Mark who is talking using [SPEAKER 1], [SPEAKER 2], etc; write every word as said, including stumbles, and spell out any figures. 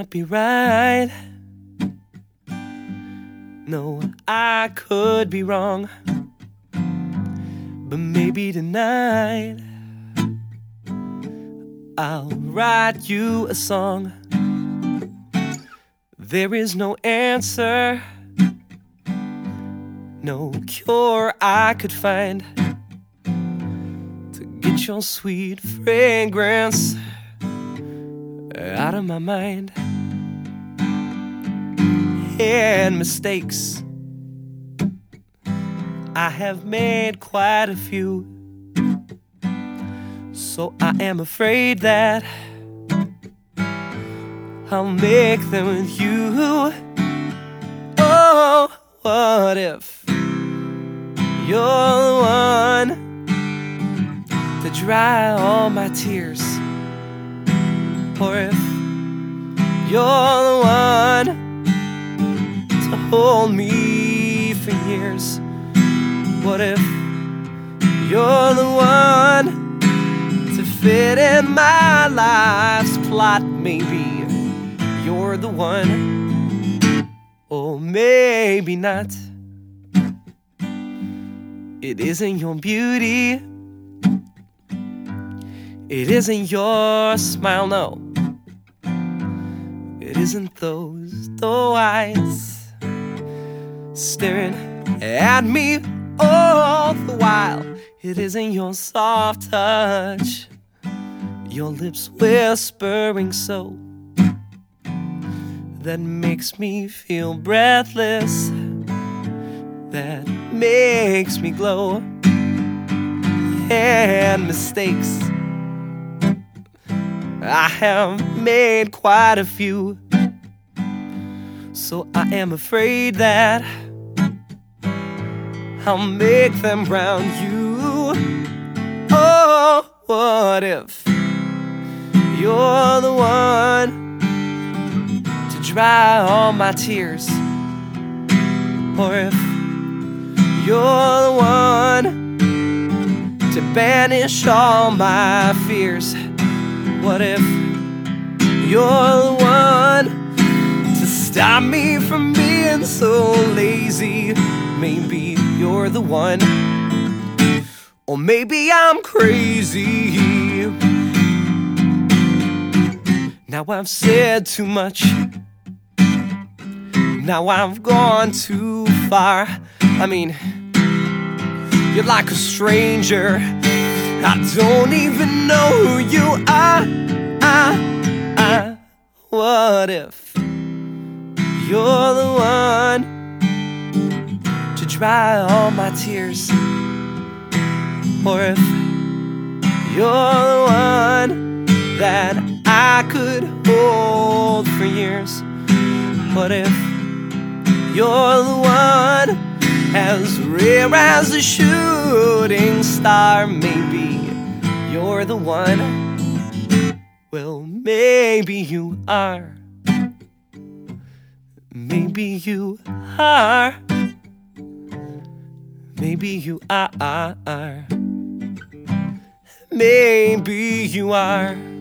[SPEAKER 1] not be right. No, I could be wrong, but maybe tonight I'll write you a song. There is no answer, no cure I could find to get your sweet fragrance out of my mind. And mistakes, I have made quite a few, so I am afraid that I'll make them with you. Oh, what if you're the one to dry all my tears? Or if you're the one to hold me for years? What if you're the one to fit in my life's plot? Maybe you're the one, or maybe not. It isn't your beauty, it isn't your smile, no. It isn't those doe eyes staring at me all the while. It isn't your soft touch, your lips whispering so, that makes me feel breathless, that makes me glow. And mistakes, I have made quite a few, so I am afraid that I'll make them round you. Oh, what if you're the one to dry all my tears? Or if you're the one to banish all my fears? What if you're the one to stop me from being so lazy? Maybe you're the one, or maybe I'm crazy. Now I've said too much, now I've gone too far. I mean, you're like a stranger, I don't even know who you are. I, I, what if you're the one to dry all my tears? Or if you're the one that I could hold for years? What if you're the one as rare as a shooting star? Maybe you're the one. Well, maybe you are. Maybe you are. Maybe you are. Maybe you are.